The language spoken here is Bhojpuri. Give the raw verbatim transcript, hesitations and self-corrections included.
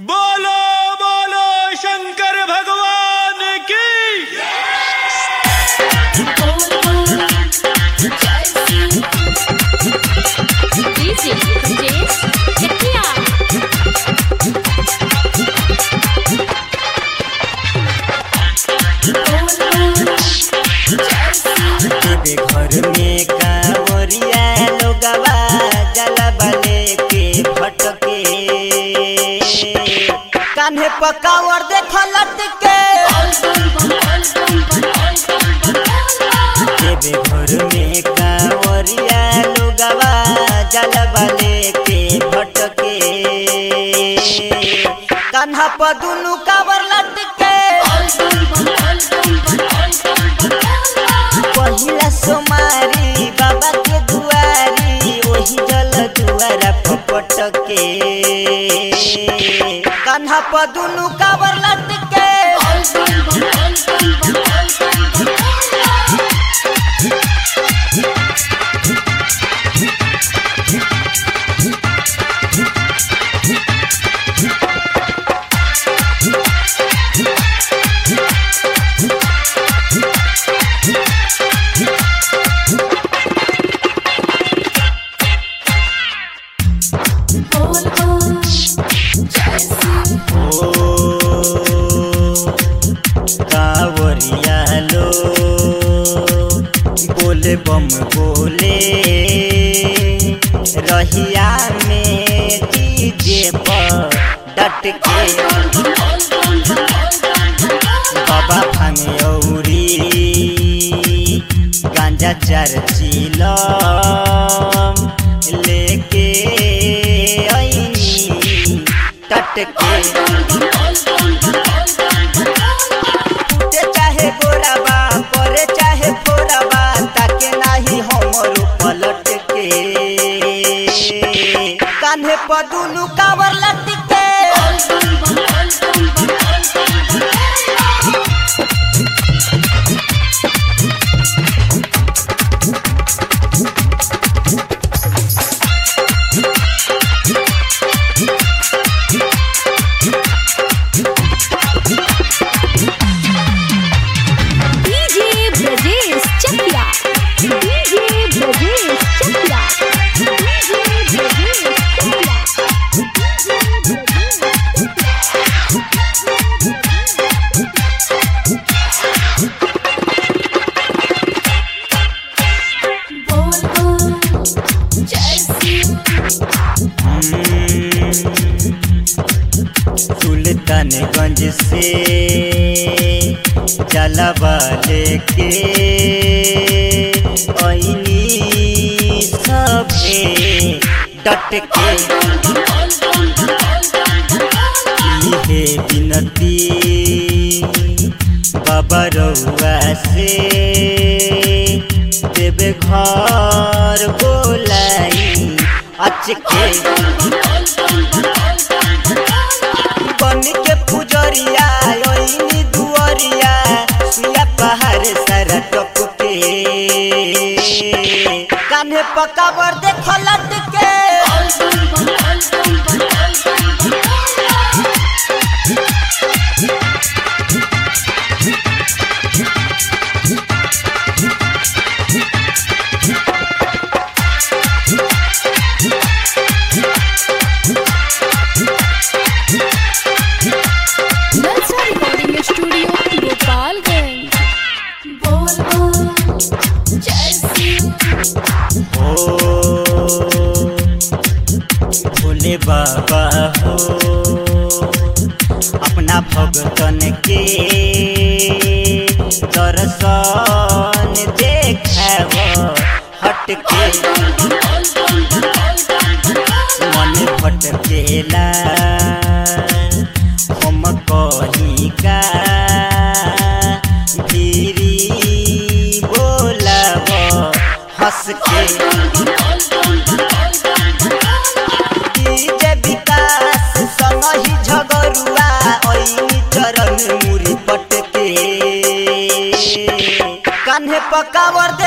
बोलो बोलो शंकर भगवान की। घर में कांवरिया लोगवा जलवा लेके भटके कान्हे पकावर देख लटके घर में कांवरिया लोगवा जलवा लेके भटके कान्हा पर दुनु कावर लटके पहिला सोमारी बाबा के दुआरी वही जल दुआरा पटके कान्हा पर दुनु कावर लटके कांवरिया लो बोले बम बोले रहिया में डीजे पर डटके बाबा भांगे औरी गांजा चार चिलम लेके आईनी टटके चाहे गोराबा परे चाहे फोराबा ताके नाही हमर पलट के कान्हे पर दुनु कावर लटके सुल्तानगंज से जलवा लेके आईनी सबे डटके इहे बिनती बाबा रउआ से देवे घर बोलाई अचके बन के पुजरिया ओइनी दुअरिया सुया पहाड़ सारा टपके कान्हे पकावर देख लटके भोले बाबा हो अपना भगतन के दर्शन देखाव हटके मन भटकेला हम कहीं का धीरी बोलाव हंस के विकास संग ही झगरुआ ओइनी चरण मुरी पटके कान्हे पकावर